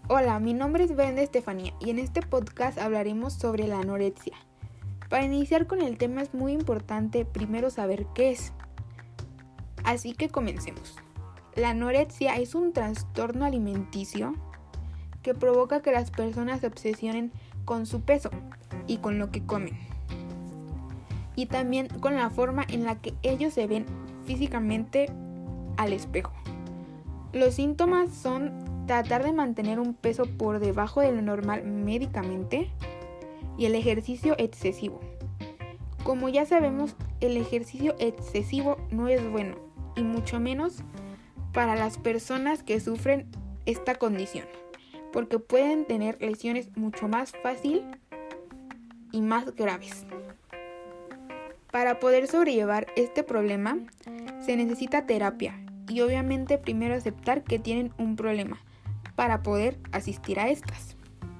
Hola, mi nombre es Brenda Estefanía y en este podcast hablaremos sobre la anorexia. Para iniciar con el tema es muy importante primero saber qué es. Así que comencemos. La anorexia es un trastorno alimenticio que provoca que las personas se obsesionen con su peso y con lo que comen. Y también con la forma en la que ellos se ven físicamente al espejo. Los síntomas son tratar de mantener un peso por debajo de lo normal médicamente y el ejercicio excesivo. Como ya sabemos, el ejercicio excesivo no es bueno y mucho menos para las personas que sufren esta condición, porque pueden tener lesiones mucho más fácil y más graves. Para poder sobrellevar este problema se necesita terapia y obviamente primero aceptar que tienen un problema para poder asistir a estas.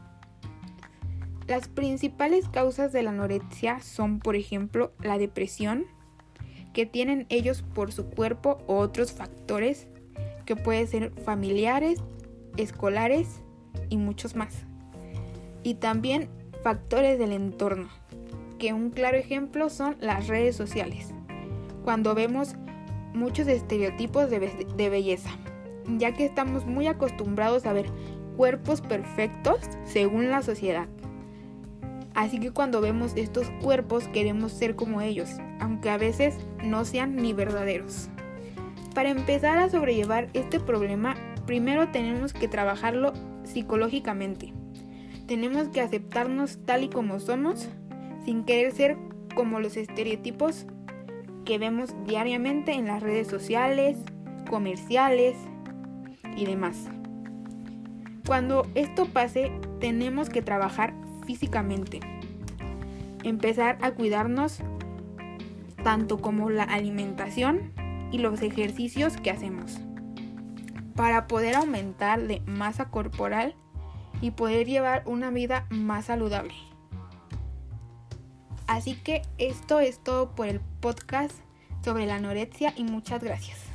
Las principales causas de la anorexia son, por ejemplo, la depresión que tienen ellos por su cuerpo o otros factores que pueden ser familiares, escolares y muchos más. Y también factores del entorno, que un claro ejemplo son las redes sociales, cuando vemos muchos estereotipos de belleza, ya que estamos muy acostumbrados a ver cuerpos perfectos según la sociedad. Así que cuando vemos estos cuerpos queremos ser como ellos, aunque a veces no sean ni verdaderos. Para empezar a sobrellevar este problema, primero tenemos que trabajarlo psicológicamente. Tenemos que aceptarnos tal y como somos, sin querer ser como los estereotipos que vemos diariamente en las redes sociales, comerciales y demás. Cuando esto pase, tenemos que trabajar físicamente, empezar a cuidarnos tanto como la alimentación y los ejercicios que hacemos, para poder aumentar de masa corporal y poder llevar una vida más saludable. Así que esto es todo por el podcast sobre la anorexia y muchas gracias.